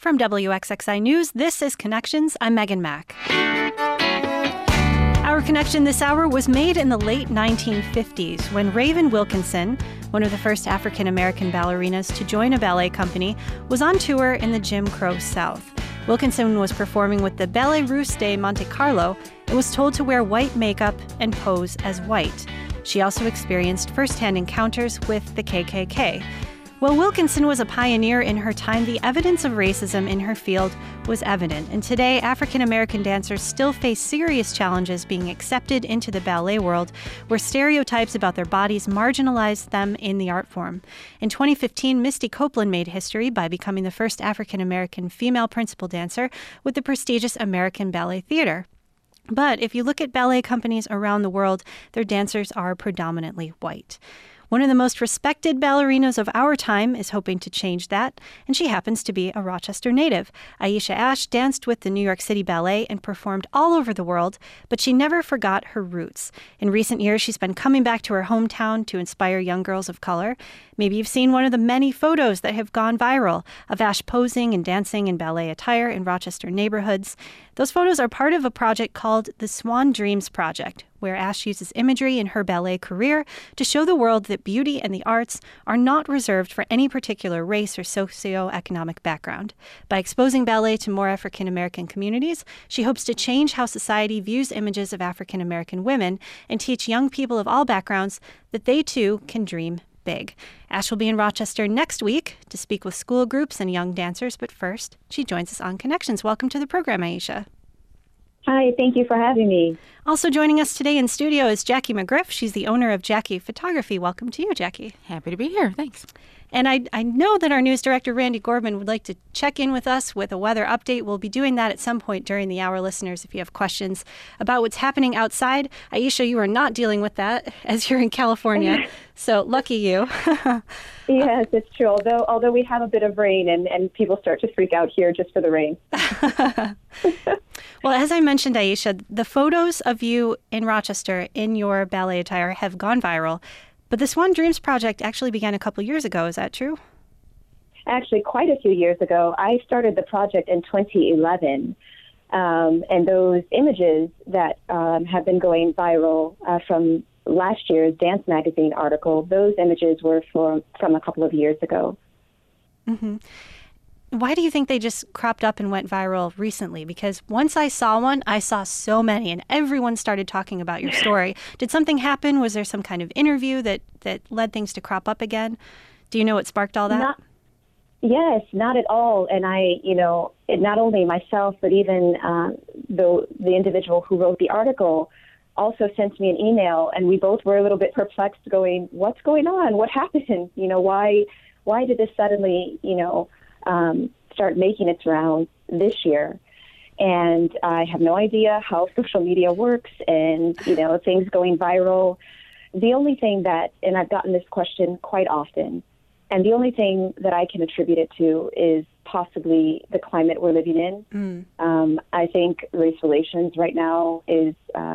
From WXXI News, this is Connections. I'm Megan Mack. Our connection this hour was made in the late 1950s when Raven Wilkinson, one of the first African-American ballerinas to join a ballet company, was on tour in the Jim Crow South. Wilkinson was performing with the Ballet Russe de Monte Carlo and was told to wear white makeup and pose as white. She also experienced first-hand encounters with the KKK. While Wilkinson was a pioneer in her time, the evidence of racism in her field was evident, and today African-American dancers still face serious challenges being accepted into the ballet world, where stereotypes about their bodies marginalize them in the art form. In 2015, Misty Copeland made history by becoming the first African-American female principal dancer with the prestigious American Ballet Theater. But if you look at ballet companies around the world, their dancers are predominantly white. One of the most respected ballerinas of our time is hoping to change that, and she happens to be a Rochester native. Aisha Ash danced with the New York City Ballet and performed all over the world, but she never forgot her roots. In recent years, she's been coming back to her hometown to inspire young girls of color. Maybe you've seen one of the many photos that have gone viral of Ash posing and dancing in ballet attire in Rochester neighborhoods. Those photos are part of a project called the Swan Dreams Project, where Ash uses imagery in her ballet career to show the world that beauty and the arts are not reserved for any particular race or socioeconomic background. By exposing ballet to more African-American communities, she hopes to change how society views images of African-American women and teach young people of all backgrounds that they too can dream big. Ash will be in Rochester next week to speak with school groups and young dancers, but first, she joins us on Connections. Welcome to the program, Aisha. Hi, thank you for having me. Also joining us today in studio is Jackie McGriff. She's the owner of Jackie Photography. Welcome to you, Jackie. Happy to be here. Thanks. And I know that our news director, Randy Gorman, would like to check in with us with a weather update. We'll be doing that at some point during the hour, listeners, if you have questions about what's happening outside. Aisha, you are not dealing with that as you're in California, so lucky you. Yes, it's true. Although we have a bit of rain and people start to freak out here just for the rain. Well, as I mentioned, Aisha, the photos of you in Rochester in your ballet attire have gone viral. But the Swan Dreams Project actually began a couple years ago. Is that true? Actually, quite a few years ago. I started the project in 2011. And those images that have been going viral from last year's Dance Magazine article, those images were from a couple of years ago. Mm-hmm. Why do you think they just cropped up and went viral recently? Because once I saw one, I saw so many, and everyone started talking about your story. Did something happen? Was there some kind of interview that led things to crop up again? Do you know what sparked all that? Yes, not at all. And not only myself, but even the individual who wrote the article also sent me an email, and we both were a little bit perplexed, going, "What's going on? What happened? Why did this suddenly, start making its rounds this year?" And I have no idea how social media works and, things going viral. The only thing and I've gotten this question quite often, and the only thing that I can attribute it to is possibly the climate we're living in. I think race relations right now is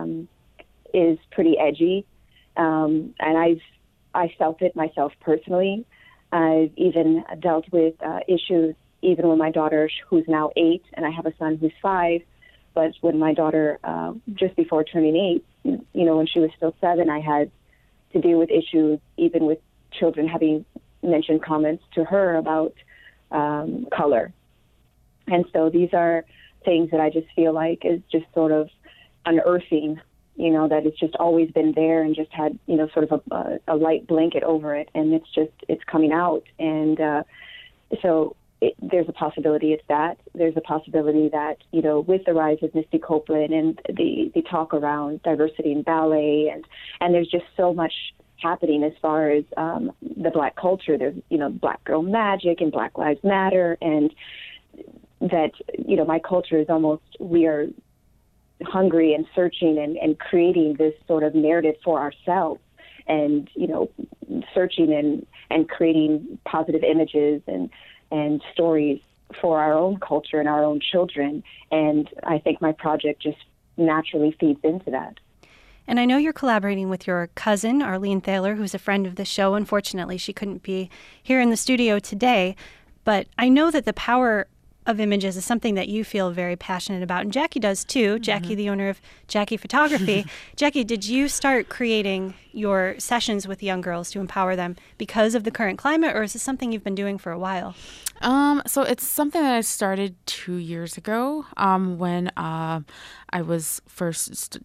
pretty edgy, and I felt it myself personally. I've even dealt with issues even when my daughter, who's now 8, and I have a son who's 5, but when my daughter, just before turning 8, when she was still 7, I had to deal with issues even with children having mentioned comments to her about color. And so these are things that I just feel like is just sort of unearthing, that it's just always been there and just had, sort of a light blanket over it. And it's coming out. And so there's a possibility it's that. There's a possibility that, with the rise of Misty Copeland and the talk around diversity in ballet, and there's just so much happening as far as the Black culture. There's, Black Girl Magic and Black Lives Matter, and that, my culture is almost, we are hungry and searching and creating this sort of narrative for ourselves, and searching and creating positive images and stories for our own culture and our own children. And I think my project just naturally feeds into that. And I know you're collaborating with your cousin, Arlene Thaler, who's a friend of the show. Unfortunately, she couldn't be here in the studio today. But I know that the power of images is something that you feel very passionate about, and Jackie does too. Jackie, the owner of Jackie Photography. Jackie, did you start creating your sessions with young girls to empower them because of the current climate, or is this something you've been doing for a while? So it's something that I started 2 years ago when I was first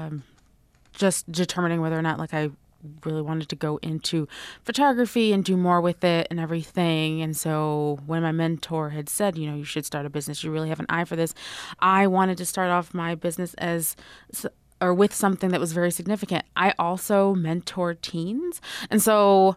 just determining whether or not I really wanted to go into photography and do more with it and everything. And so when my mentor had said, you should start a business, you really have an eye for this, I wanted to start off my business with something that was very significant. I also mentor teens. And so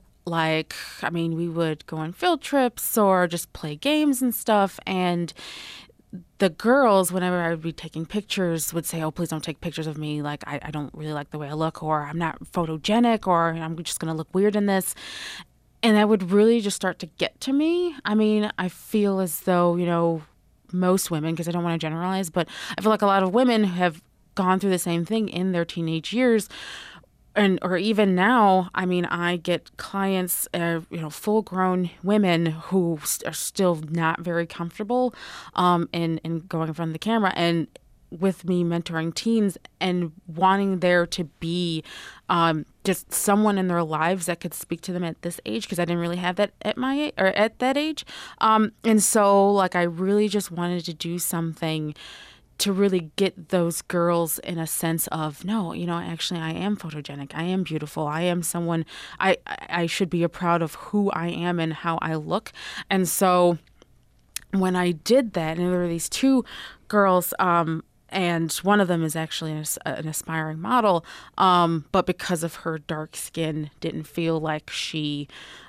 we would go on field trips or just play games and stuff. And the girls, whenever I would be taking pictures, would say, "Oh, please don't take pictures of me. I don't really like the way I look, or I'm not photogenic, or I'm just going to look weird in this." And that would really just start to get to me. I feel as though, most women, because I don't want to generalize, but I feel like a lot of women have gone through the same thing in their teenage years. Or even now, I get clients, full-grown women who are still not very comfortable in going in front of the camera, and with me mentoring teens and wanting there to be just someone in their lives that could speak to them at this age, because I didn't really have that at that age, and so I really just wanted to do something to really get those girls in a sense of, no, actually I am photogenic. I am beautiful. I am someone, I should be proud of who I am and how I look. And so when I did that, and there were these two girls, and one of them is actually an aspiring model, but because of her dark skin, didn't feel like she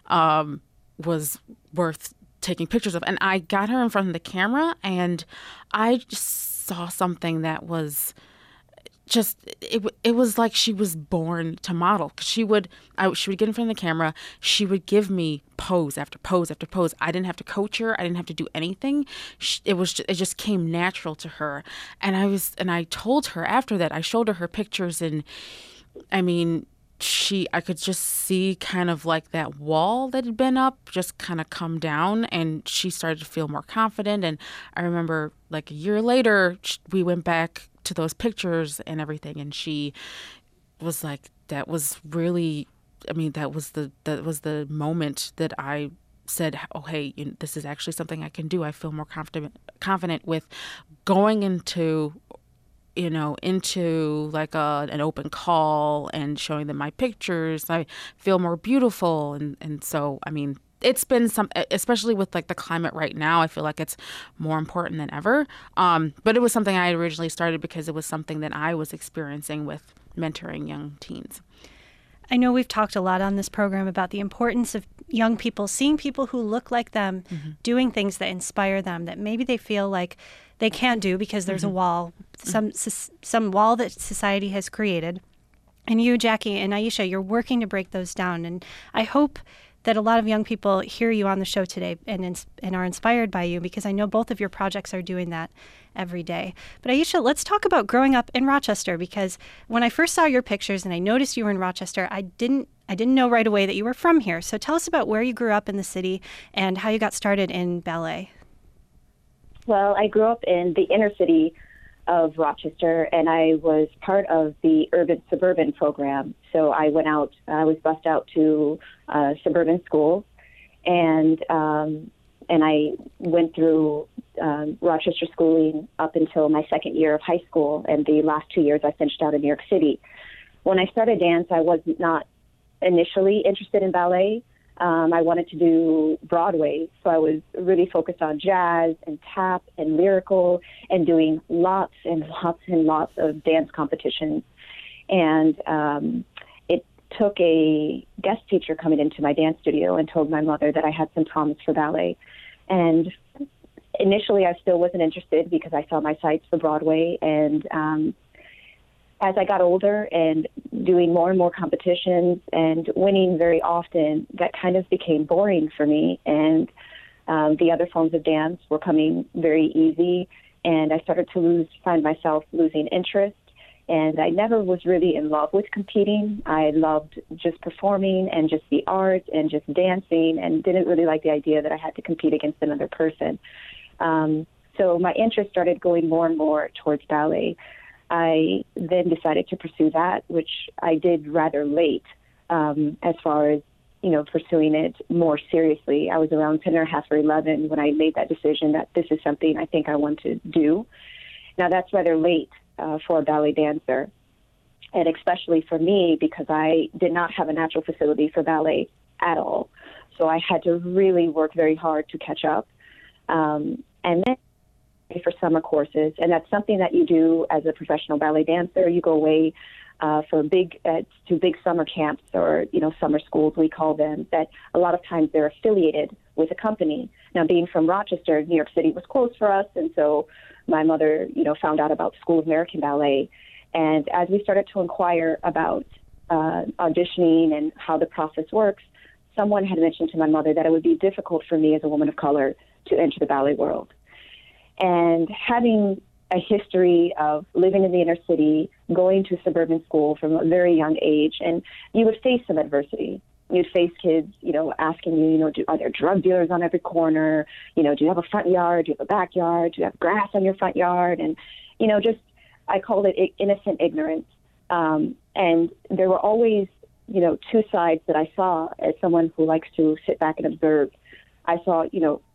was worth taking pictures of. And I got her in front of the camera, and I just saw something that was just, it was like she was born to model. She would get in front of the camera. She would give me pose after pose after pose. I didn't have to coach her. I didn't have to do anything. It just came natural to her. And I told her after that, I showed her pictures, and I could just see kind of that wall that had been up just kind of come down, and she started to feel more confident. And I remember a year later, we went back to those pictures and everything, and she was like, that was really, that was the moment that I said, oh, hey, this is actually something I can do. I feel more confident with going into an open call and showing them my pictures. I feel more beautiful. And so, it's been especially with the climate right now, I feel like it's more important than ever. But it was something I originally started because it was something that I was experiencing with mentoring young teens. I know we've talked a lot on this program about the importance of young people seeing people who look like them, doing things that inspire them, that maybe they feel like they can't do because there's a wall, some wall that society has created. And you, Jackie, and Aisha, you're working to break those down. And I hope that a lot of young people hear you on the show today and are inspired by you, because I know both of your projects are doing that every day. But Aisha, let's talk about growing up in Rochester, because when I first saw your pictures and I noticed you were in Rochester, I didn't know right away that you were from here. So tell us about where you grew up in the city and how you got started in ballet. Well, I grew up in the inner city of Rochester, and I was part of the urban-suburban program. So I was bused out to suburban schools, and I went through Rochester schooling up until my second year of high school, and the last 2 years I finished out in New York City. When I started dance, I was not initially interested in ballet. I wanted to do Broadway, so I was really focused on jazz and tap and lyrical and doing lots and lots and lots of dance competitions. And it took a guest teacher coming into my dance studio and told my mother that I had some promise for ballet. And initially, I still wasn't interested because I saw my sights for Broadway. And as I got older and doing more and more competitions and winning very often, that kind of became boring for me. And the other forms of dance were coming very easy. And I started to find myself losing interest. And I never was really in love with competing. I loved just performing and just the art and just dancing, and didn't really like the idea that I had to compete against another person. So my interest started going more and more towards ballet. I then decided to pursue that, which I did rather late, as far as, pursuing it more seriously. I was around 10 or a half or 11 when I made that decision that this is something I think I want to do. Now, that's rather late for a ballet dancer, and especially for me because I did not have a natural facility for ballet at all. So I had to really work very hard to catch up. And then for summer courses, and that's something that you do as a professional ballet dancer. You go away to big summer camps, or summer schools we call them, that a lot of times they're affiliated with a company. Now, being from Rochester, New York City was close for us, and so my mother found out about School of American Ballet, and as we started to inquire about auditioning and how the process works, someone had mentioned to my mother that it would be difficult for me as a woman of color to enter the ballet world. And having a history of living in the inner city, going to suburban school from a very young age, and you would face some adversity. You'd face kids, asking you, are there drug dealers on every corner? Do you have a front yard? Do you have a backyard? Do you have grass on your front yard? And, I called it innocent ignorance. And there were always, two sides that I saw as someone who likes to sit back and observe. I saw,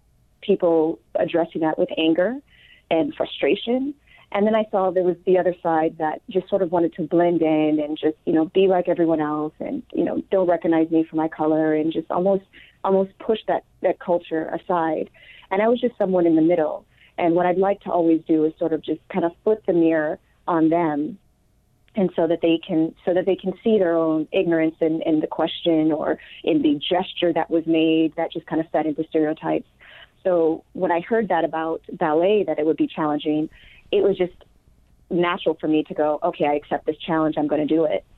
people addressing that with anger and frustration. And then I saw there was the other side that just sort of wanted to blend in and just, be like everyone else and, don't recognize me for my color and just almost push that culture aside. And I was just someone in the middle. And what I'd like to always do is sort of just kind of flip the mirror on them, and so that they can see their own ignorance in the question or in the gesture that was made that just kind of fed into stereotypes. So when I heard that about ballet, that it would be challenging, it was just natural for me to go, okay, I accept this challenge, I'm going to do it.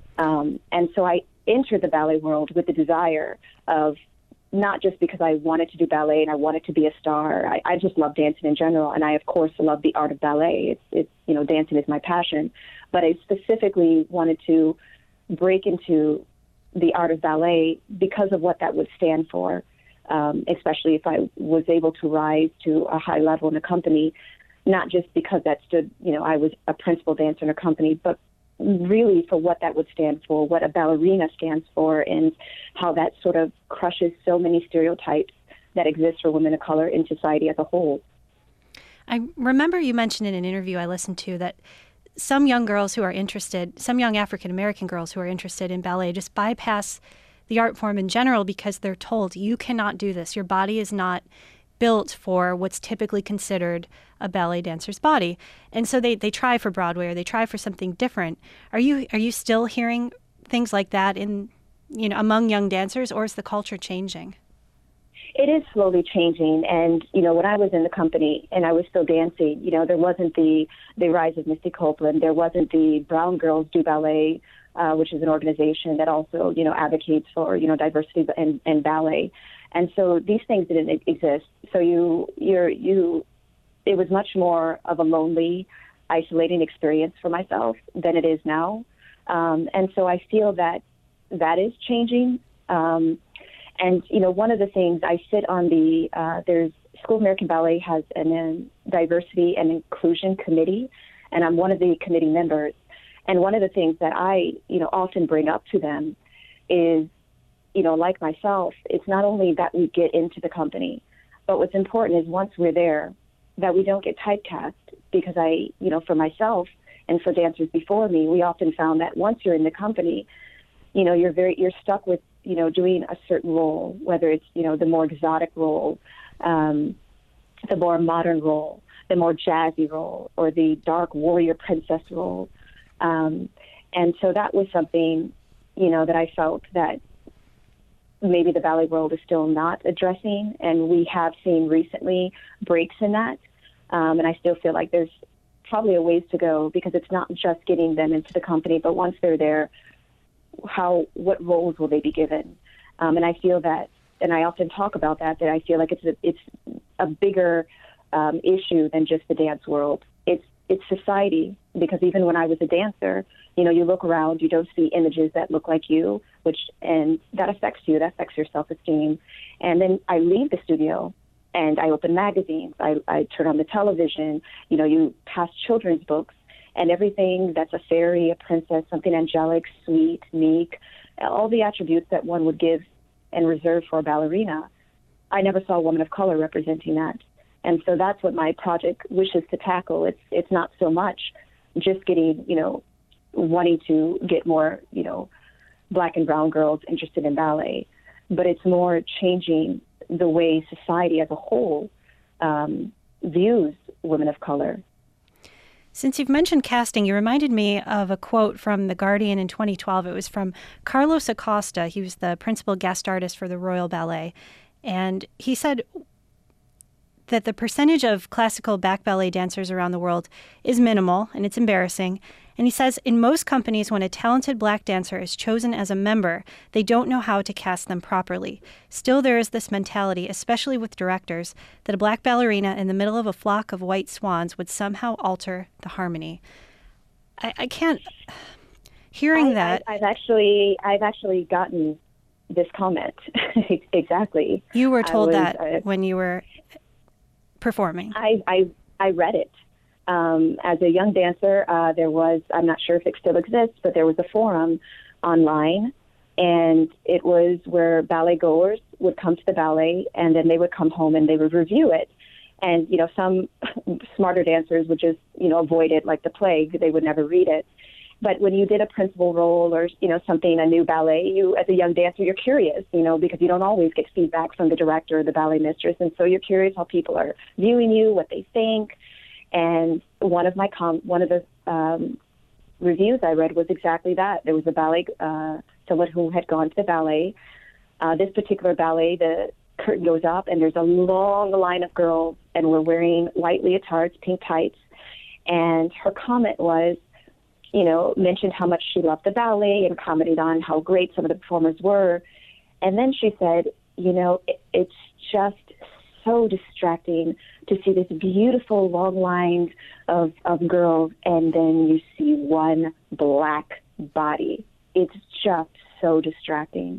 And so I entered the ballet world with the desire of, not just because I wanted to do ballet and I wanted to be a star. I just love dancing in general, and I, of course, love the art of ballet. It's dancing is my passion. But I specifically wanted to break into the art of ballet because of what that would stand for, especially if I was able to rise to a high level in a company, not just because that stood, I was a principal dancer in a company, but really for what that would stand for, what a ballerina stands for, and how that sort of crushes so many stereotypes that exist for women of color in society as a whole. I remember you mentioned in an interview I listened to that some young girls who are interested, some young African-American girls who are interested in ballet just bypass the art form in general because they're told, you cannot do this. Your body is not built for what's typically considered a ballet dancer's body. And so they try for Broadway or they try for something different. Are you still hearing things like that among young dancers, or is the culture changing? It is slowly changing. And, when I was in the company and I was still dancing, there wasn't the rise of Misty Copeland. There wasn't the Brown Girls Do Ballet, which is an organization that also, advocates for, diversity in ballet. And so these things didn't exist. So it was much more of a lonely, isolating experience for myself than it is now. And so I feel that is changing. And, one of the things I sit on there's School of American Ballet has a diversity and inclusion committee, and I'm one of the committee members. And one of the things that I, often bring up to them is, like myself, it's not only that we get into the company, but what's important is once we're there, that we don't get typecast, because for myself and for dancers before me, we often found that once you're in the company, you're stuck with, doing a certain role, whether it's, the more exotic role, the more modern role, the more jazzy role, or the dark warrior princess role. And so that was something, that I felt that maybe the ballet world is still not addressing, and we have seen recently breaks in that. And I still feel like there's probably a ways to go, because it's not just getting them into the company, but once they're there, what roles will they be given? And I feel that, and I often talk about that I feel like it's a bigger issue than just the dance world. It's society, because even when I was a dancer, you look around, you don't see images that look like you, and that affects you, that affects your self-esteem. And then I leave the studio, And I open magazines. I turn on the television. You know, you pass children's books, and everything that's a fairy, a princess, something angelic, sweet, meek, all the attributes that one would give and reserve for a ballerina. I never saw a woman of color representing that. And so that's what my project wishes to tackle. It's not so much just getting, you know, wanting to get more, you know, black and brown girls interested in ballet, but it's more changing the way society as a whole views women of color. Since you've mentioned casting, you reminded me of a quote from The Guardian in 2012. It was from Carlos Acosta. He was the principal guest artist for the Royal Ballet. And he said that the percentage of classical back ballet dancers around the world is minimal, and it's embarrassing. And he says, in most companies, when a talented black dancer is chosen as a member, they don't know how to cast them properly. Still, there is this mentality, especially with directors, that a black ballerina in the middle of a flock of white swans would somehow alter the harmony. I can't... Hearing that... I've actually gotten this comment. Exactly. You were told that when you were performing. I read it. As a young dancer, there was, I'm not sure if it still exists, but there was a forum online, and it was where ballet goers would come to the ballet, and then they would come home and they would review it. And, you know, some smarter dancers would just, you know, avoid it like the plague. They would never read it. But when you did a principal role or, you know, something, a new ballet, you, as a young dancer, you're curious, you know, because you don't always get feedback from the director or the ballet mistress. And so you're curious how people are viewing you, what they think. And one of the reviews I read was exactly that. There was a ballet, someone who had gone to the ballet. This particular ballet, the curtain goes up, and there's a long line of girls, and we're wearing white leotards, pink tights. And her comment was, you know, mentioned how much she loved the ballet and commented on how great some of the performers were. And then she said, you know, it's just so distracting to see this beautiful long line of girls, and then you see one black body. It's just so distracting.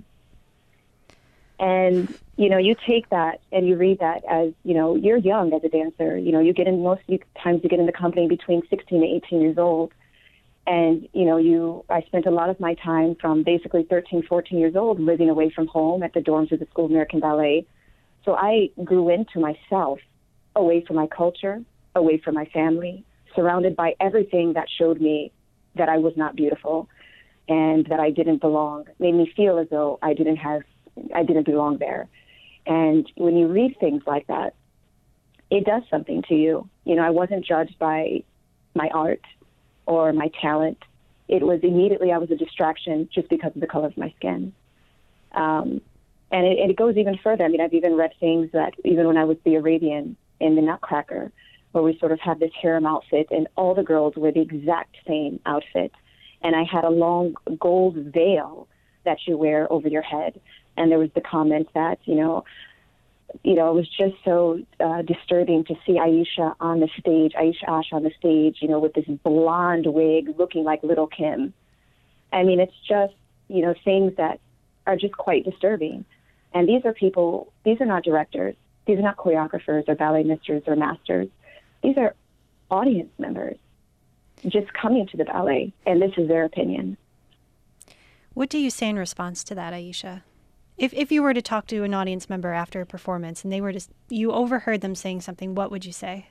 And, you know, you take that and you read that as, you know, you're young as a dancer. You know, you get in, most times you get in the company between 16 to 18 years old. And, you know, I spent a lot of my time from basically 13, 14 years old living away from home at the dorms of the School of American Ballet. So I grew into myself, away from my culture, away from my family, surrounded by everything that showed me that I was not beautiful and that I didn't belong. It made me feel as though I didn't belong there. And when you read things like that, it does something to you. You know, I wasn't judged by my art or my talent. It was immediately, I was a distraction just because of the color of my skin. And it goes even further. I mean, I've even read things that even when I was the Arabian in the Nutcracker, where we sort of had this harem outfit and all the girls were the exact same outfit. And I had a long gold veil that you wear over your head. And there was the comment that, you know, it was just so disturbing to see Aisha Ash on the stage, you know, with this blonde wig looking like Little Kim. I mean, it's just, you know, things that are just quite disturbing. And these are not directors. These are not choreographers or ballet misters or masters. These are audience members just coming to the ballet, and this is their opinion. What do you say in response to that, Aisha? If you were to talk to an audience member after a performance and you overheard them saying something, what would you say?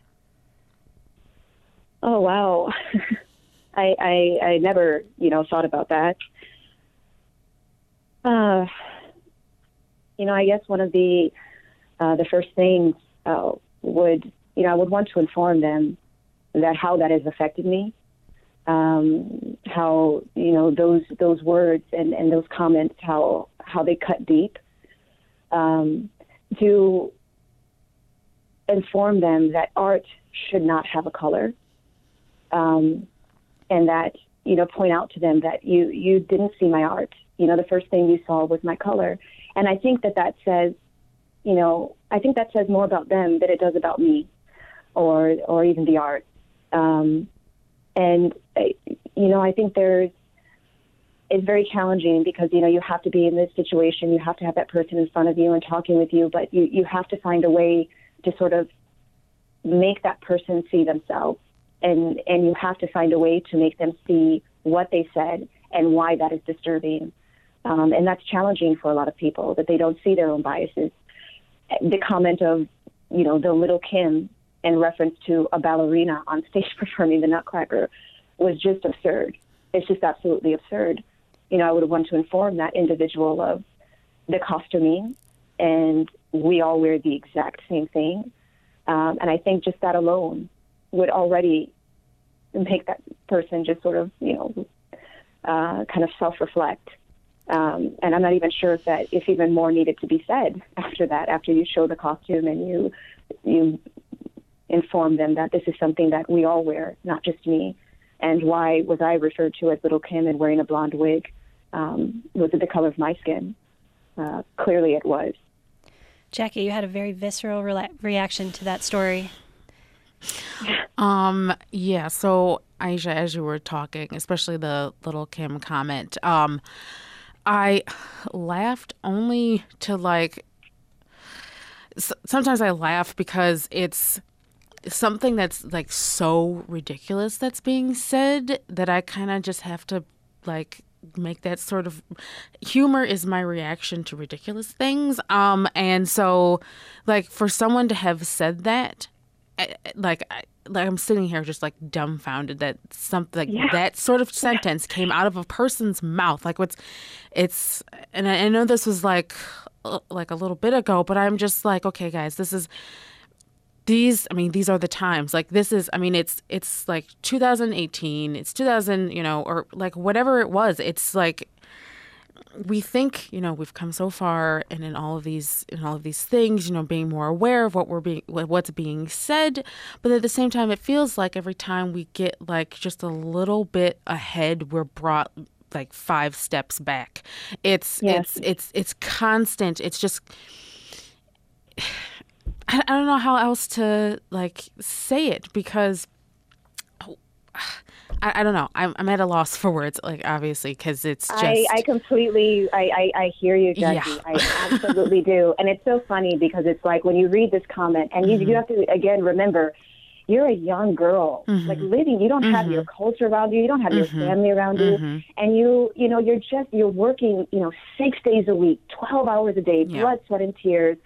Oh, wow. I never, you know, thought about that. You know, I guess one of the first things I would want to inform them that how that has affected me, how, you know, those words and those comments, how they cut deep, to inform them that art should not have a color, and that, you know, point out to them that you didn't see my art. You know, the first thing you saw was my color. And I think that says, you know, I think that says more about them than it does about me or even the art. And, you know, I think it's very challenging because, you know, you have to be in this situation. You have to have that person in front of you and talking with you, but you have to find a way to sort of make that person see themselves. And you have to find a way to make them see what they said and why that is disturbing. And that's challenging for a lot of people, that they don't see their own biases. The comment of, the Little Kim in reference to a ballerina on stage performing the Nutcracker was just absurd. It's just absolutely absurd. I would want to inform that individual of the costuming, and we all wear the exact same thing. And I think just that alone would already make that person just sort of, kind of self-reflect. And I'm not even sure if even more needed to be said after that, after you show the costume and you inform them that this is something that we all wear, not just me. And why was I referred to as Little Kim and wearing a blonde wig? Was it the color of my skin? Clearly it was. Jackie, you had a very visceral reaction to that story. Yeah, so Aisha, as you were talking, especially the Little Kim comment, I laughed only to sometimes I laugh because it's something that's so ridiculous that's being said that I kind of just have to make that sort of humor is my reaction to ridiculous things. And so for someone to have said that, I'm sitting here just dumbfounded that something that sort of sentence came out of a person's mouth. And I know this was a little bit ago, but I'm just okay, guys, these are the times. It's 2018, it's 2000, or whatever it was. It's we think, we've come so far, and in all of these things, being more aware of what's being said, but at the same time, it feels like every time we get just a little bit ahead, we're brought 5 steps back. It's constant. It's just, I don't know how else to say it, because I don't know. I'm at a loss for words, obviously, because it's just. I completely, I hear you, Jackie. Yeah. I absolutely do. And it's so funny because it's when you read this comment, and you have to, again, remember, you're a young girl, living, you don't have your culture around you, you don't have your family around you, and you're working, 6 days a week, 12 hours a day, blood, sweat, and tears.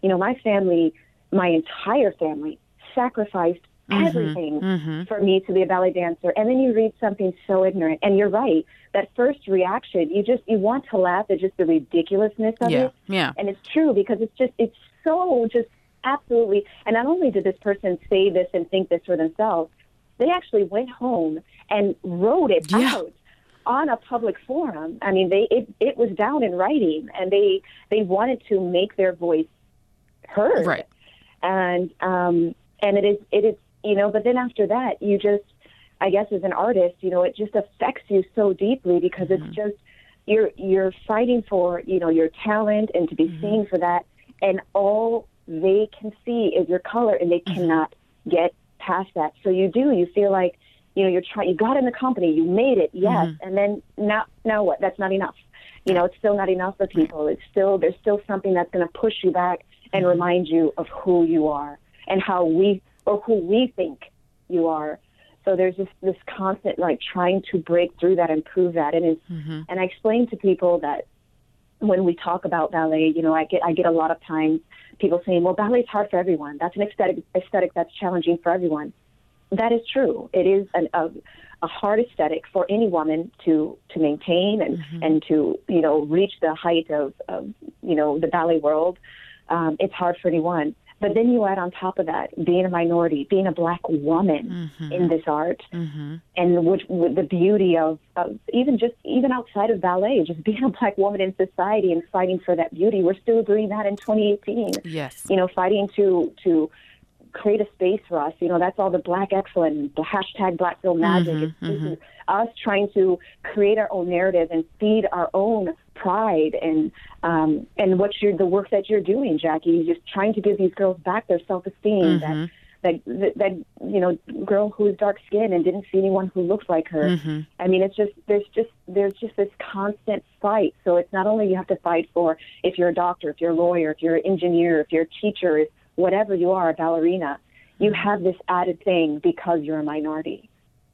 My entire family sacrificed everything for me to be a ballet dancer. And then you read something so ignorant. And you're right. That first reaction, you want to laugh at just the ridiculousness of it. Yeah. And it's true, because it's so just absolutely. And not only did this person say this and think this for themselves, they actually went home and wrote it out on a public forum. I mean, it was down in writing, and they wanted to make their voice heard. Right. And it is, but then after that, you just, I guess as an artist, it just affects you so deeply, because it's just, you're fighting for, your talent and to be seen for that. And all they can see is your color, and they cannot get past that. So you feel like, you're trying, you got in the company, you made it. Yes. And then now what? That's not enough. It's still not enough for people. There's still something that's going to push you back and remind you of who you are and who we think you are. So there's this constant trying to break through that and prove that. And and I explain to people that when we talk about ballet, I get a lot of times people saying, well, ballet is hard for everyone. That's an aesthetic that's challenging for everyone. That is true. It is a hard aesthetic for any woman to maintain and to reach the height of the ballet world. It's hard for anyone. But then you add on top of that being a minority, being a Black woman in this art, and with the beauty of even outside of ballet, just being a Black woman in society and fighting for that beauty. We're still doing that in 2018. Yes. Fighting to create a space for us. That's all the Black excellence, the hashtag Black Film Magic. It's us trying to create our own narrative and feed our own pride and the work that you're doing, Jackie. Just trying to give these girls back their self-esteem. That girl who is dark skinned and didn't see anyone who looks like her. I mean, there's just this constant fight. So it's not only you have to fight for if you're a doctor, if you're a lawyer, if you're an engineer, if you're a teacher, whatever you are, a ballerina, you have this added thing because you're a minority.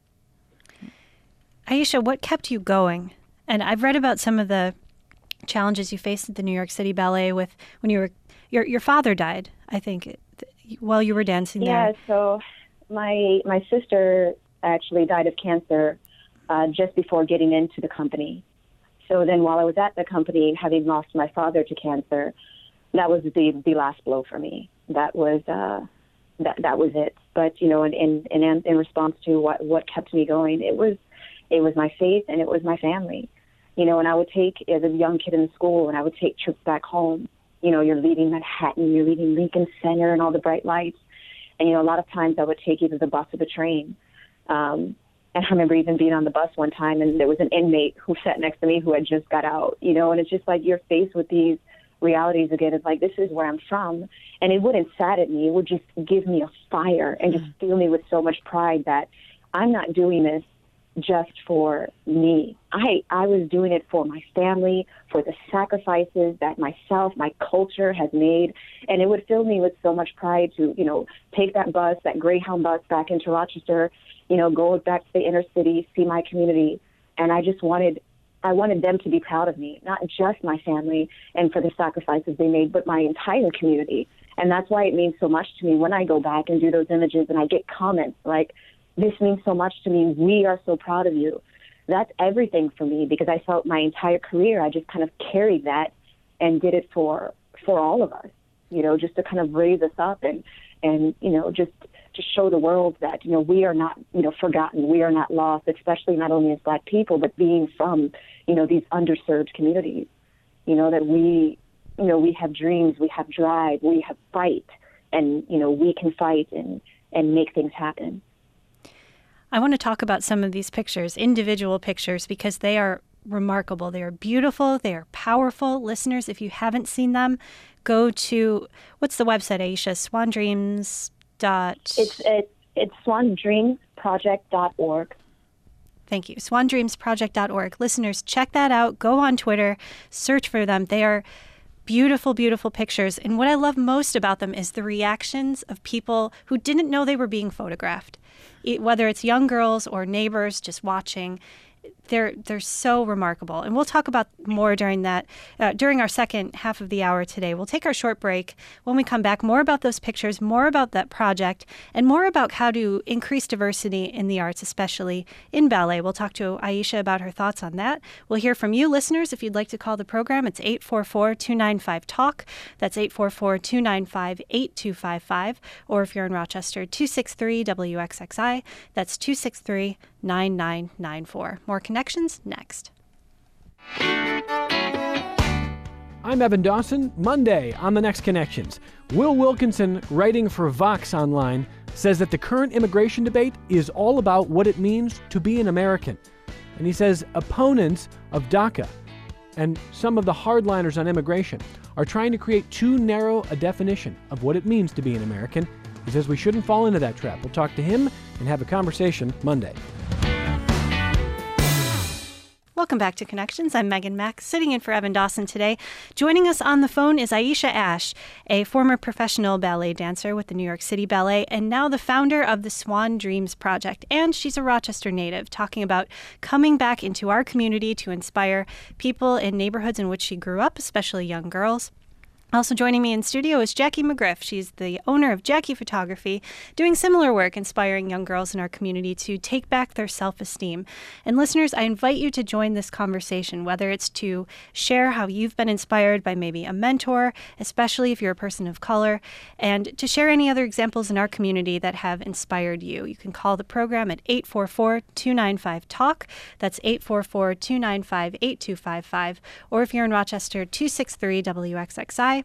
Aisha, what kept you going? And I've read about some of the challenges you faced at the New York City Ballet with when you were your father died, I think, while you were dancing there. Yeah, so my sister actually died of cancer just before getting into the company. So then while I was at the company, having lost my father to cancer, that was the last blow for me. That was that was it. But, you know, in response to what kept me going, it was my faith and it was my family. You know, and I would take, as a young kid in school, and I would take trips back home. You know, you're leaving Manhattan, you're leaving Lincoln Center and all the bright lights. And, you know, a lot of times I would take either the bus or the train. And I remember even being on the bus one time, and there was an inmate who sat next to me who had just got out, you know, and it's just like you're faced with these realities again. It's like, this is where I'm from. And it wouldn't sadden me. It would just give me a fire and just fill me with so much pride that I'm not doing this just for me. I was doing it for my family, for the sacrifices that myself, my culture has made. And it would fill me with so much pride to, you know, take that bus, that Greyhound bus back into Rochester, you know, go back to the inner city, see my community. And I wanted them to be proud of me, not just my family and for the sacrifices they made, but my entire community. And that's why it means so much to me when I go back and do those images and I get comments like, this means so much to me. We are so proud of you. That's everything for me, because I felt my entire career, I just kind of carried that and did it for all of us, you know, just to kind of raise us up and you know, just to show the world that, you know, we are not, you know, forgotten. We are not lost, especially not only as Black people, but being from, you know, these underserved communities, you know, that we, you know, we have dreams, we have drive, we have fight, and, you know, we can fight and make things happen. I want to talk about some of these pictures, individual pictures, because they are remarkable. They are beautiful. They are powerful. Listeners, if you haven't seen them, go to, what's the website, Aisha? Swandreams. It's swandreamsproject.org. Thank you. Swandreamsproject.org. Listeners, check that out. Go on Twitter. Search for them. They are beautiful, beautiful pictures. And what I love most about them is the reactions of people who didn't know they were being photographed. Whether it's young girls or neighbors just watching, they're so remarkable. And we'll talk about more during our second half of the hour today. We'll take our short break. When we come back, more about those pictures, more about that project, and more about how to increase diversity in the arts, especially in ballet. We'll talk to Aisha about her thoughts on that. We'll hear from you, listeners. If you'd like to call the program, it's 844-295-TALK. That's 844-295-8255. Or if you're in Rochester, 263-WXXI. That's 263-9994. More connections next. I'm Evan Dawson. Monday on The Next Connections, Will Wilkinson, writing for Vox Online, says that the current immigration debate is all about what it means to be an American. And he says opponents of DACA and some of the hardliners on immigration are trying to create too narrow a definition of what it means to be an American. He says we shouldn't fall into that trap. We'll talk to him and have a conversation Monday. Welcome back to Connections. I'm Megan Mack, sitting in for Evan Dawson today. Joining us on the phone is Aisha Ash, a former professional ballet dancer with the New York City Ballet and now the founder of the Swan Dreams Project. And she's a Rochester native, talking about coming back into our community to inspire people in neighborhoods in which she grew up, especially young girls. Also joining me in studio is Jackie McGriff. She's the owner of Jackie Photography, doing similar work, inspiring young girls in our community to take back their self-esteem. And listeners, I invite you to join this conversation, whether it's to share how you've been inspired by maybe a mentor, especially if you're a person of color, and to share any other examples in our community that have inspired you. You can call the program at 844-295-TALK. That's 844-295-8255. Or if you're in Rochester, 263-WXXI.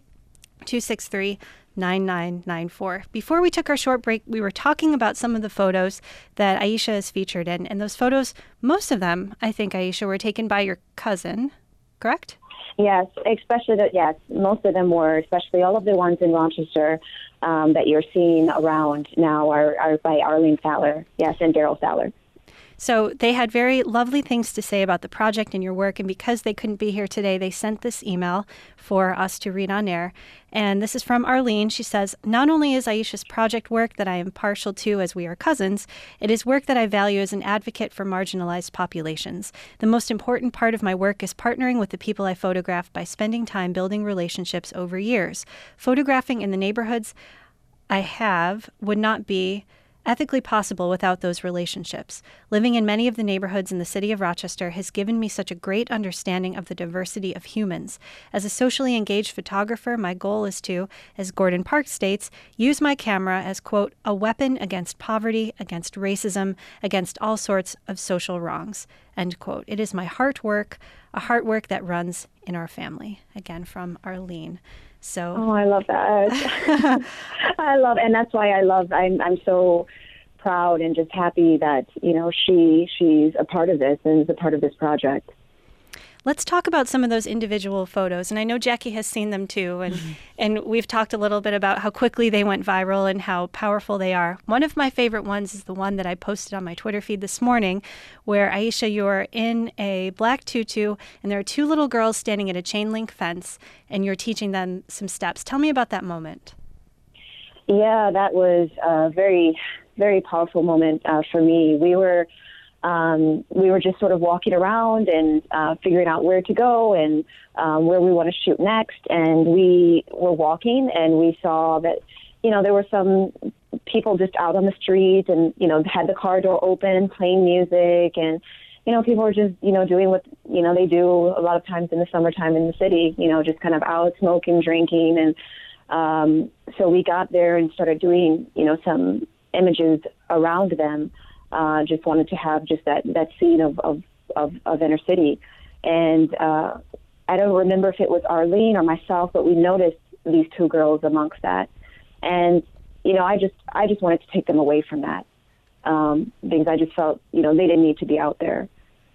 263-9994. Before we took our short break, we were talking about some of the photos that Aisha is featured in. And those photos, most of them, I think, Aisha, were taken by your cousin, correct? Yes, yes, most of them were, especially all of the ones in Rochester that you're seeing around now are by Arlene Fowler, yes, and Daryl Fowler. So they had very lovely things to say about the project and your work. And because they couldn't be here today, they sent this email for us to read on air. And this is from Arlene. She says, not only is Aisha's project work that I am partial to as we are cousins, it is work that I value as an advocate for marginalized populations. The most important part of my work is partnering with the people I photograph by spending time building relationships over years. Photographing in the neighborhoods I have would not be ethically possible without those relationships. Living in many of the neighborhoods in the city of Rochester has given me such a great understanding of the diversity of humans. As a socially engaged photographer, my goal is to, as Gordon Parks states, use my camera as, quote, a weapon against poverty, against racism, against all sorts of social wrongs, end quote. It is my heart work, a heart work that runs in our family. Again, from Arlene. So. Oh, I love that. And that's why I'm so proud and just happy that, she's a part of this and is a part of this project. Let's talk about some of those individual photos. And I know Jackie has seen them too. And we've talked a little bit about how quickly they went viral and how powerful they are. One of my favorite ones is the one that I posted on my Twitter feed this morning, where Aisha, you're in a black tutu and there are two little girls standing at a chain link fence and you're teaching them some steps. Tell me about that moment. Yeah, that was a very, very powerful moment for me. We were just sort of walking around and figuring out where to go and where we want to shoot next. And we were walking and we saw that, there were some people just out on the street and, had the car door open, playing music. And, people were just, doing what, they do a lot of times in the summertime in the city, just kind of out smoking, drinking. And so we got there and started doing, some images around them. Just wanted to have just that scene of inner city. And I don't remember if it was Arlene or myself, but we noticed these two girls amongst that. And, I just wanted to take them away from that because I just felt, they didn't need to be out there.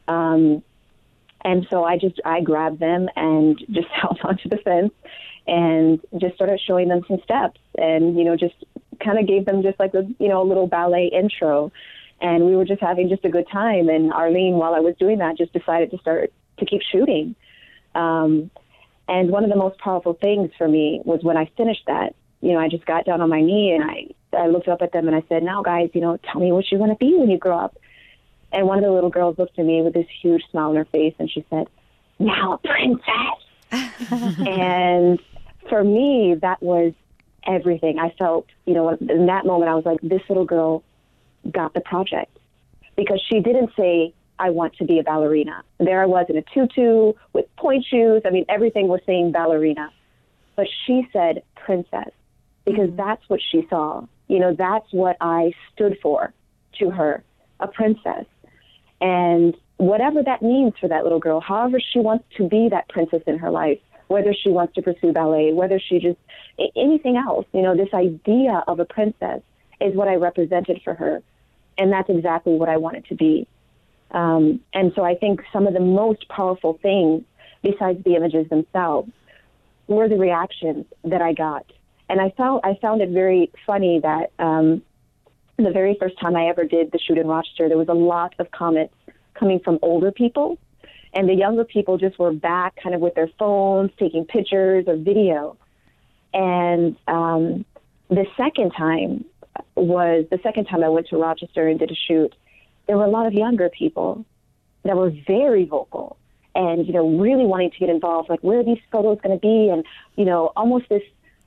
And so I grabbed them and just held onto the fence and just started showing them some steps and, just kind of gave them just like a little ballet intro. And we were just having just a good time. And Arlene, while I was doing that, just decided to keep shooting. And one of the most powerful things for me was when I finished that, I just got down on my knee and I looked up at them and I said, now guys, tell me what you want to be when you grow up. And one of the little girls looked at me with this huge smile on her face and she said, now a princess. And for me, that was everything. I felt, in that moment, I was like, this little girl got the project because she didn't say, I want to be a ballerina. There I was in a tutu with point shoes. I mean, everything was saying ballerina. But she said princess because that's what she saw. That's what I stood for to her, a princess. And whatever that means for that little girl, however she wants to be that princess in her life, whether she wants to pursue ballet, whether she just, anything else, this idea of a princess is what I represented for her. And that's exactly what I wanted to be. And so I think some of the most powerful things, besides the images themselves, were the reactions that I got. And I found it very funny that the very first time I ever did the shoot in Rochester, there was a lot of comments coming from older people. And the younger people just were back kind of with their phones, taking pictures or video. And the second time I went to Rochester and did a shoot, there were a lot of younger people that were very vocal and, really wanting to get involved, like where are these photos going to be? And, almost this,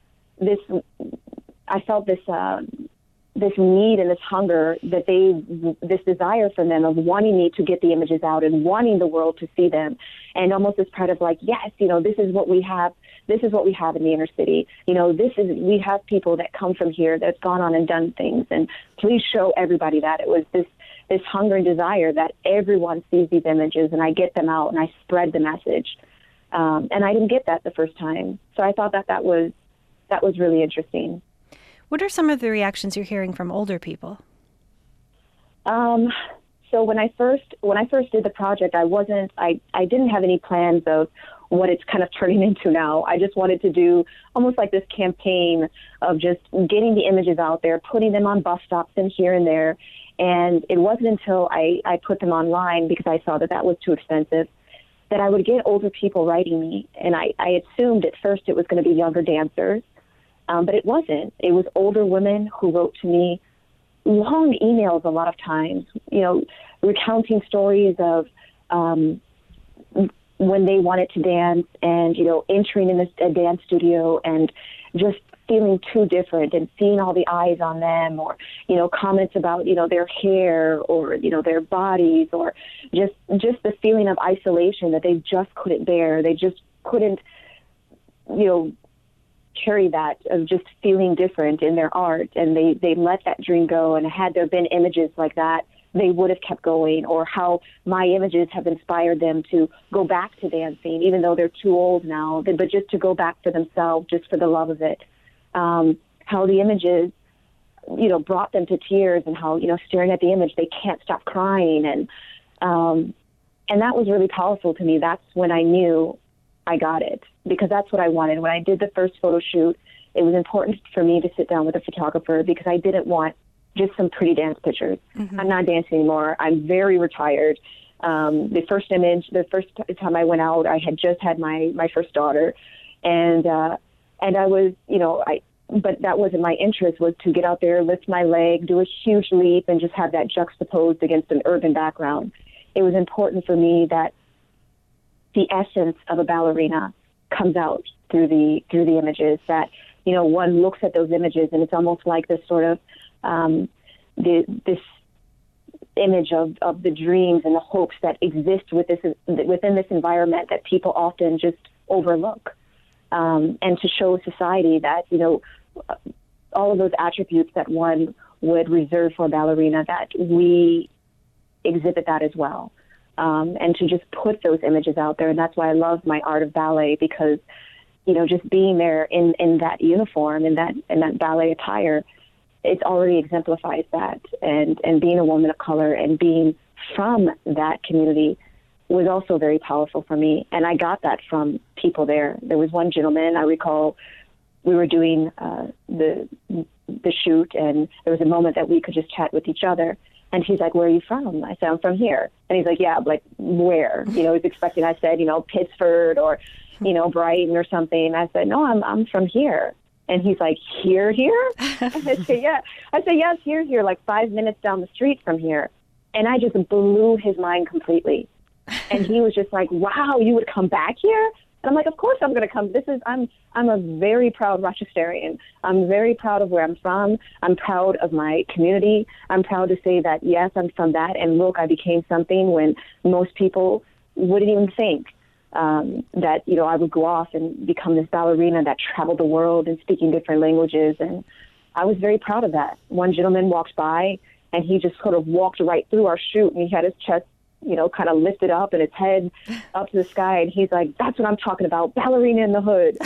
I felt this need and this hunger that this desire from them of wanting me to get the images out and wanting the world to see them. And almost this part of like, yes, this is what we have. This is what we have in the inner city. We have people that come from here that's gone on and done things. And please show everybody that. It was this hunger and desire that everyone sees these images and I get them out and I spread the message. And I didn't get that the first time. So I thought that was really interesting. What are some of the reactions you're hearing from older people? So when I first did the project, I didn't have any plans of what it's kind of turning into now. I just wanted to do almost like this campaign of just getting the images out there, putting them on bus stops and here and there, And it wasn't until I put them online, because I saw that was too expensive, that I would get older people writing me. And I assumed at first it was going to be younger dancers, but it wasn't. It was older women who wrote to me long emails a lot of times, recounting stories of when they wanted to dance and, entering in a dance studio and just feeling too different and seeing all the eyes on them, or, comments about, their hair or, their bodies, or just the feeling of isolation that they just couldn't bear. They just couldn't, carry that of just feeling different in their art. And they let that dream go. And had there been images like that, they would have kept going, or how my images have inspired them to go back to dancing, even though they're too old now, but just to go back for themselves, just for the love of it. How the images, brought them to tears, and how, staring at the image, they can't stop crying. And that was really powerful to me. That's when I knew I got it, because that's what I wanted. When I did the first photo shoot, it was important for me to sit down with a photographer, because I didn't want just some pretty dance pictures. Mm-hmm. I'm not dancing anymore. I'm very retired. The first time I went out, I had just had my first daughter, and I was, but that wasn't my interest, was to get out there, lift my leg, do a huge leap, and just have that juxtaposed against an urban background. It was important for me that the essence of a ballerina comes out through the images, that, one looks at those images and it's almost like this sort of, this image of the dreams and the hopes that exist within this environment that people often just overlook. And to show society that, all of those attributes that one would reserve for a ballerina, that we exhibit that as well. And to just put those images out there. And that's why I love my art of ballet, because, just being there in that uniform, in that ballet attire, it already exemplifies that. And being a woman of color and being from that community was also very powerful for me. And I got that from people there. There was one gentleman, I recall, we were doing the shoot, and there was a moment that we could just chat with each other. And he's like, "Where are you from?" I said, "I'm from here." And he's like, "Yeah, like where?" He's expecting I said, Pittsford or, Brighton or something. I said, "No, I'm from here." And he's like, Here? I said, "Yeah." I said, "Yes, here, like 5 minutes down the street from here." And I just blew his mind completely. And he was just like, "Wow, you would come back here?" And I'm like, "Of course I'm going to come. I'm a very proud Rochesterian. I'm very proud of where I'm from. I'm proud of my community. I'm proud to say that, yes, I'm from that. And look, I became something when most people wouldn't even think that, I would go off and become this ballerina that traveled the world and speaking different languages." And I was very proud of that. One gentleman walked by, and he just sort of walked right through our shoot, and he had his chest kind of lifted up and his head up to the sky. And he's like, "That's what I'm talking about, ballerina in the hood."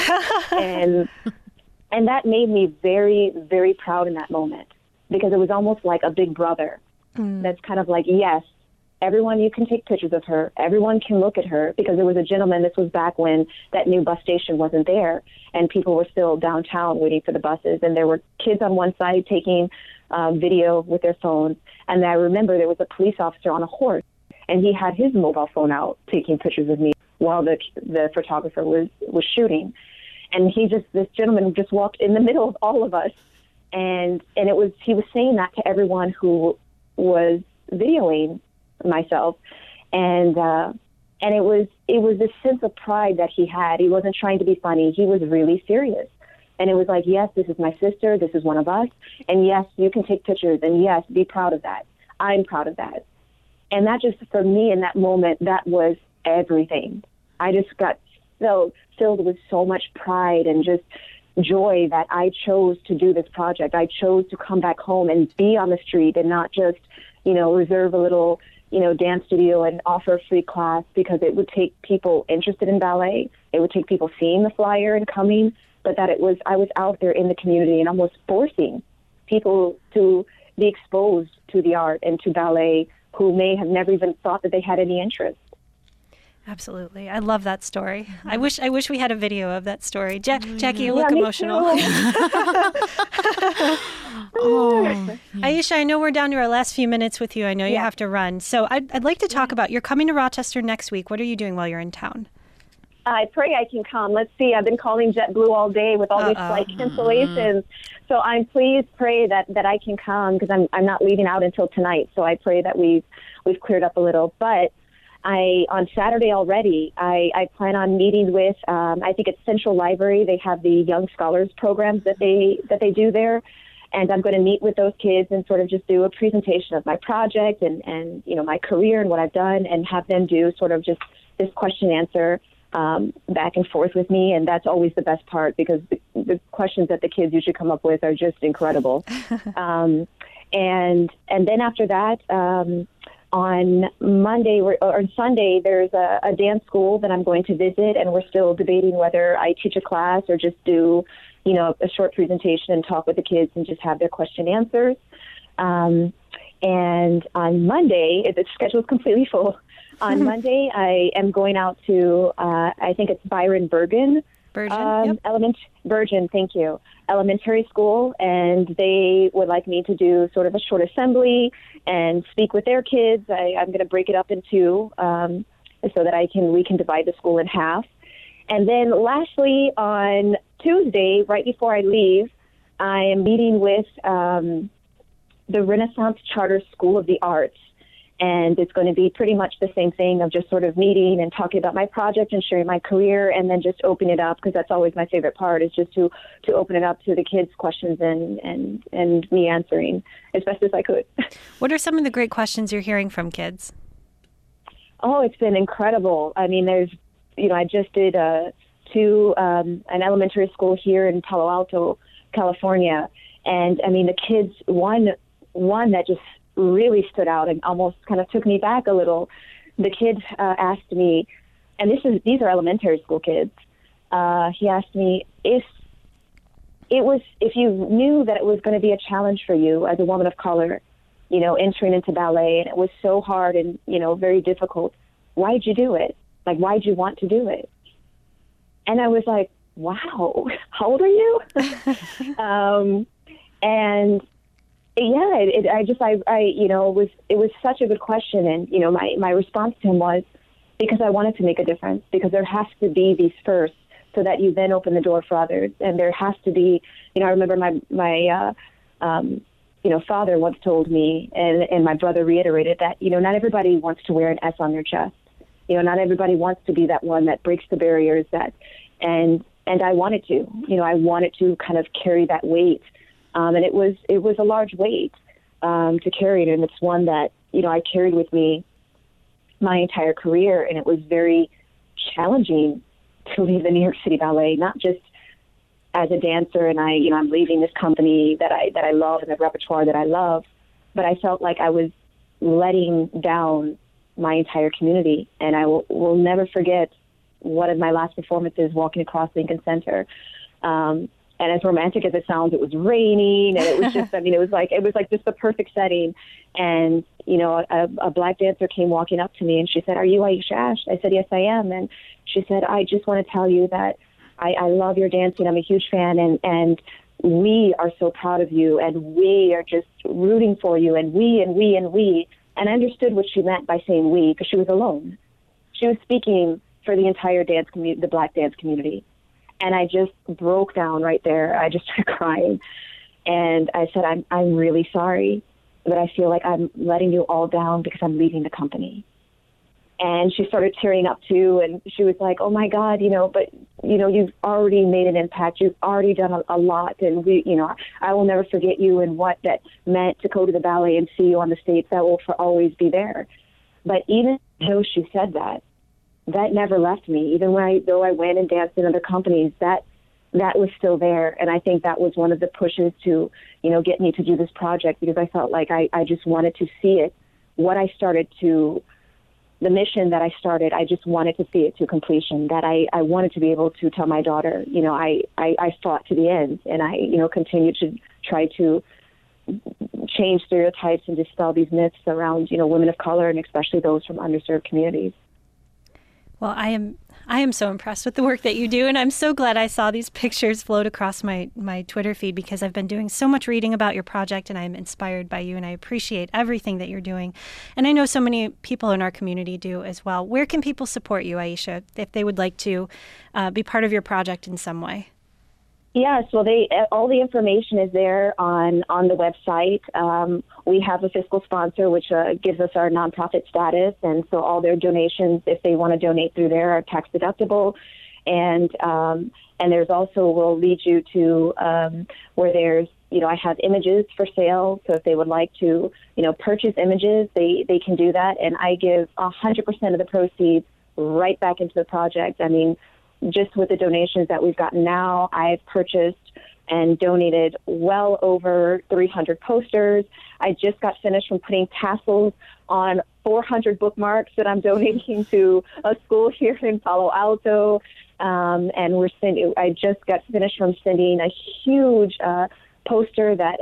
and that made me very, very proud in that moment, because it was almost like a big brother that's kind of like, yes, everyone, you can take pictures of her. Everyone can look at her, because there was a gentleman, this was back when that new bus station wasn't there, and people were still downtown waiting for the buses. And there were kids on one side taking video with their phones. And I remember there was a police officer on a horse, and he had his mobile phone out taking pictures of me while the photographer was shooting. And this gentleman just walked in the middle of all of us. And he was saying that to everyone who was videoing myself. And it was this sense of pride that he had. He wasn't trying to be funny. He was really serious. And it was like, yes, this is my sister. This is one of us. And yes, you can take pictures. And yes, be proud of that. I'm proud of that. And that just, for me in that moment, that was everything. I just got so filled with so much pride and just joy that I chose to do this project. I chose to come back home and be on the street and not just, reserve a little, dance studio and offer a free class, because it would take people interested in ballet. It would take people seeing the flyer and coming, but that I was out there in the community and almost forcing people to be exposed to the art and to ballet who may have never even thought that they had any interest. Absolutely. I love that story. I wish we had a video of that story. Jackie, you look emotional. Aisha, I know we're down to our last few minutes with you. I know you have to run. So I'd like to talk about, you're coming to Rochester next week. What are you doing while you're in town? I pray I can come. Let's see. I've been calling JetBlue all day with all these flight cancellations. So I'm pray that I can come because I'm not leaving out until tonight. So I pray that we've cleared up a little. But on Saturday already, I plan on meeting with, I think it's Central Library. They have the Young Scholars programs that they do there. And I'm going to meet with those kids and sort of just do a presentation of my project and my career and what I've done, and have them do sort of just this question answer back and forth with me. And that's always the best part, because the questions that the kids usually come up with are just incredible. And then after that, on Monday or Sunday, there's a dance school that I'm going to visit, and we're still debating whether I teach a class or just do, a short presentation and talk with the kids and just have their question answers. And on Monday, the schedule is completely full. On Monday, I am going out to, I think it's Byron Bergen. Bergen, thank you. Elementary school, and they would like me to do sort of a short assembly and speak with their kids. I'm going to break it up in two so that we can divide the school in half. And then lastly, on Tuesday, right before I leave, I am meeting with the Renaissance Charter School of the Arts. And it's going to be pretty much the same thing of just sort of meeting and talking about my project and sharing my career, and then just open it up, because that's always my favorite part, is just to open it up to the kids' questions and me answering as best as I could. What are some of the great questions you're hearing from kids? Oh, it's been incredible. I mean, there's, I just did an elementary school here in Palo Alto, California. And I mean, the kids, one that just really stood out and almost kind of took me back a little. The kid asked me, and these are elementary school kids. He asked me if you knew that it was going to be a challenge for you as a woman of color, entering into ballet, and it was so hard and very difficult, why'd you do it? Like, why'd you want to do it? And I was like, wow, how old are you? And yeah, it was such a good question. And, my response to him was, because I wanted to make a difference, because there has to be these first so that you then open the door for others. And there has to be, I remember my father once told me, and my brother reiterated that, not everybody wants to wear an S on their chest. Not everybody wants to be that one that breaks the barriers and I wanted to, I wanted to kind of carry that weight. And it was a large weight to carry it, and it's one that I carried with me my entire career, and it was very challenging to leave the New York City Ballet, not just as a dancer, and I'm leaving this company that I love and the repertoire that I love, but I felt like I was letting down my entire community, and I will never forget one of my last performances walking across Lincoln Center. And as romantic as it sounds, it was raining, and it was just, it was like just the perfect setting. And, a black dancer came walking up to me, and she said, "Are you Aisha Ash?" I said, "Yes, I am." And she said, "I just want to tell you that I love your dancing. I'm a huge fan, and we are so proud of you, and we are just rooting for you, and we. And I understood what she meant by saying we, because she was alone. She was speaking for the entire dance community, the black dance community. And I just broke down right there. I just started crying. And I said, I'm really sorry, but I feel like I'm letting you all down because I'm leaving the company. And she started tearing up too. And she was like, oh my God, but you've already made an impact. You've already done a lot. And I will never forget you and what that meant to go to the ballet and see you on the stage. That will for always be there. But even though she said that never left me. Even though I went and danced in other companies, that was still there. And I think that was one of the pushes to, get me to do this project, because I felt like I just wanted to see it. The mission that I started, I just wanted to see it to completion, that I wanted to be able to tell my daughter, I fought to the end, and I, continue to try to change stereotypes and dispel these myths around, women of color, and especially those from underserved communities. Well, I am so impressed with the work that you do, and I'm so glad I saw these pictures float across my Twitter feed, because I've been doing so much reading about your project, and I'm inspired by you, and I appreciate everything that you're doing. And I know so many people in our community do as well. Where can people support you, Aisha, if they would like to be part of your project in some way? Yes, well, all the information is there on the website. We have a fiscal sponsor, which gives us our nonprofit status, and so all their donations, if they want to donate through there, are tax deductible. And there's also, we'll lead you to where there's, I have images for sale. So if they would like to, purchase images, they can do that, and I give 100% of the proceeds right back into the project. I mean, just with the donations that we've gotten now, I've purchased and donated well over 300 posters. I just got finished from putting tassels on 400 bookmarks that I'm donating to a school here in Palo Alto. And I just got finished from sending a huge poster that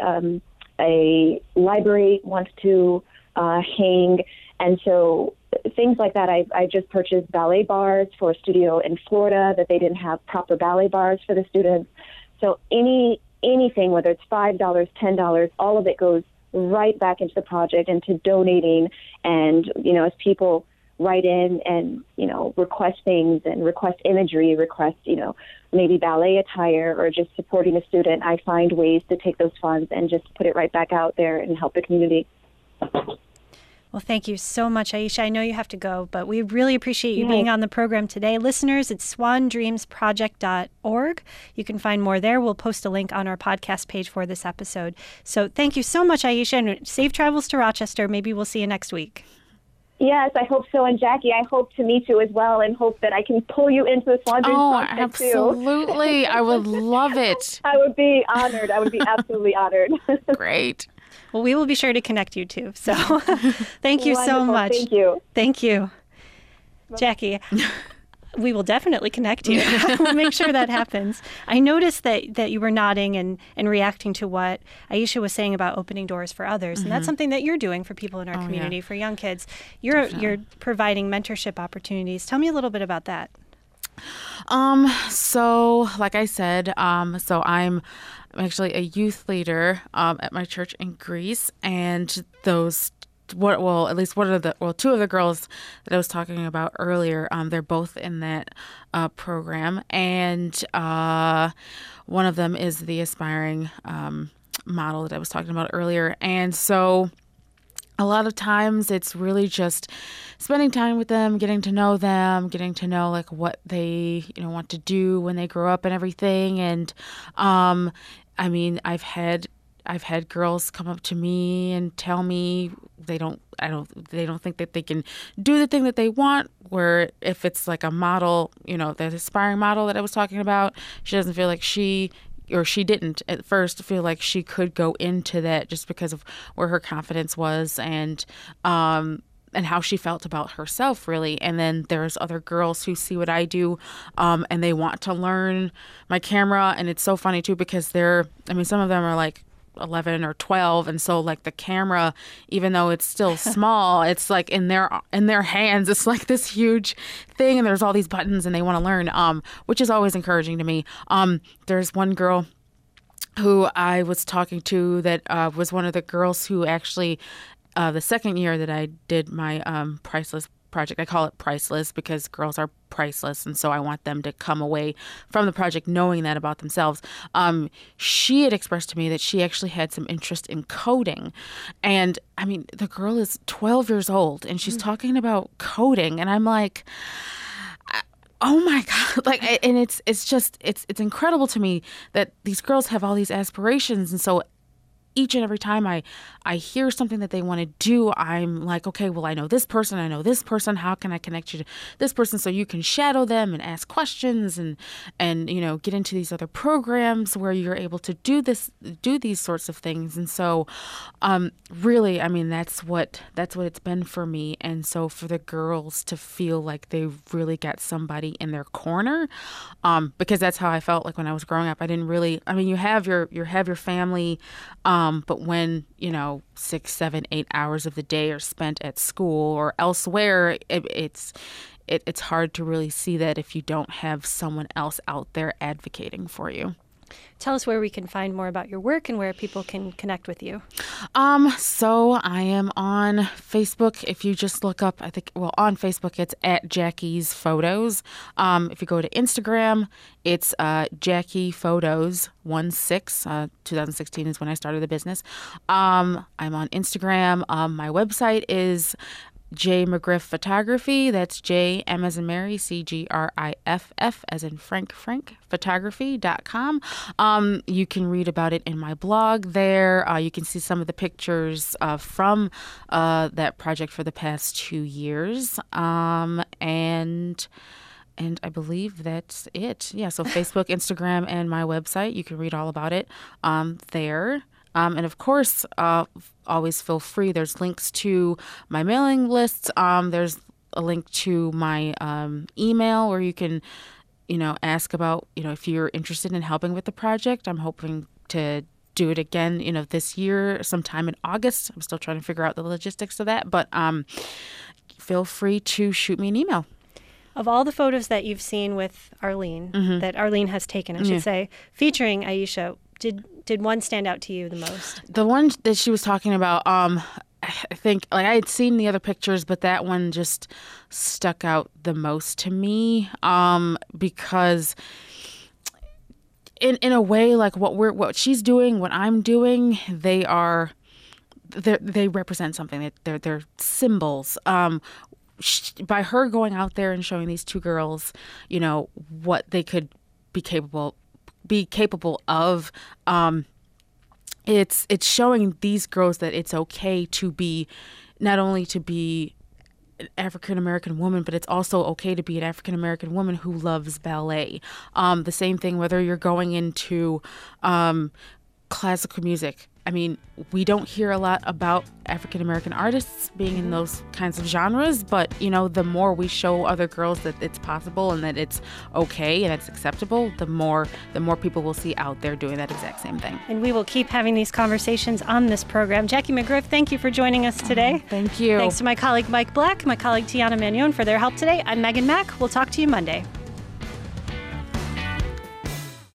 a library wants to hang. And so things like that. I just purchased ballet bars for a studio in Florida that they didn't have proper ballet bars for the students. So anything, whether it's $5, $10, all of it goes right back into the project, into donating. And, as people write in and, request things and request imagery, request, maybe ballet attire or just supporting a student, I find ways to take those funds and just put it right back out there and help the community. Well, thank you so much, Aisha. I know you have to go, but we really appreciate you being on the program today. Listeners, it's swandreamsproject.org. You can find more there. We'll post a link on our podcast page for this episode. So thank you so much, Aisha, and safe travels to Rochester. Maybe we'll see you next week. Yes, I hope so. And Jackie, I hope to meet you as well, and hope that I can pull you into the Swan Dreams project too. Absolutely. I would love it. I would be honored. I would be absolutely honored. Great. Well, we will be sure to connect you too. So thank you so much. Thank you. Thank you. Jackie, we will definitely connect you. We'll make sure that happens. I noticed that you were nodding and reacting to what Aisha was saying about opening doors for others. And that's something that you're doing for people in our community, for young kids. You're providing mentorship opportunities. Tell me a little bit about that. So like I said, so I'm actually a youth leader at my church in Greece, and two of the girls that I was talking about earlier, they're both in that program, and one of them is the aspiring model that I was talking about earlier. And so a lot of times it's really just spending time with them, getting to know like what they, want to do when they grow up and everything. And, I mean, I've had girls come up to me and tell me they don't think that they can do the thing that they want, where if it's like a model, the aspiring model that I was talking about, she doesn't feel like she didn't at first feel like she could go into that just because of where her confidence was and how she felt about herself, really. And then there's other girls who see what I do, and they want to learn my camera. And it's so funny too, because some of them are like 11 or 12, and so like the camera, even though it's still small, it's like in their hands, it's like this huge thing, and there's all these buttons, and they want to learn, which is always encouraging to me. There's one girl who I was talking to that was one of the girls who actually the second year that I did my Priceless project. I call it Priceless because girls are priceless, and so I want them to come away from the project knowing that about themselves. She had expressed to me that she actually had some interest in coding, and I mean, the girl is 12 years old, and she's talking about coding, and I'm like, oh my God, and it's incredible to me that these girls have all these aspirations, and so each and every time I hear something that they want to do, I'm like, okay, well, I know this person. How can I connect you to this person so you can shadow them and ask questions and get into these other programs where you're able to do these sorts of things. And so, really, I mean, that's what it's been for me. And so for the girls to feel like they really got somebody in their corner, because that's how I felt like when I was growing up. I didn't really, I mean, you have your family, But when, 6, 7, 8 hours of the day are spent at school or elsewhere, it's hard to really see that if you don't have someone else out there advocating for you. Tell us where we can find more about your work and where people can connect with you. So I am on Facebook. If you just look up, on Facebook, it's at Jackie's Photos. If you go to Instagram, it's Jackie Photos 16. 2016 is when I started the business. I'm on Instagram. My website is J. McGriff Photography. That's J, M as in Mary, CGRIFF as in Frank, photography.com. You can read about it in my blog there. You can see some of the pictures from that project for the past 2 years. And I believe that's it. Yeah, so Facebook, Instagram, and my website. You can read all about it there. And of course, always feel free. There's links to my mailing lists. There's a link to my email where you can, ask about, if you're interested in helping with the project. I'm hoping to do it again, this year, sometime in August. I'm still trying to figure out the logistics of that. But feel free to shoot me an email. Of all the photos that you've seen with Arlene, that Arlene has taken, I should say, featuring Aisha, did one stand out to you the most? The one that she was talking about, I think, I had seen the other pictures, but that one just stuck out the most to me, because in a way, like what she's doing, what I'm doing, they represent something. They're symbols. By her going out there and showing these two girls, what they could be capable of, it's showing these girls that it's okay to be, not only to be an African American woman, but it's also okay to be an African American woman who loves ballet. The same thing whether you're going into classical music. I mean, we don't hear a lot about African American artists being in those kinds of genres, but, the more we show other girls that it's possible and that it's okay and it's acceptable, the more people will see out there doing that exact same thing. And we will keep having these conversations on this program. Jackie McGriff, thank you for joining us today. Thank you. Thanks to my colleague Mike Black, my colleague Tiana Magnon for their help today. I'm Megan Mack. We'll talk to you Monday.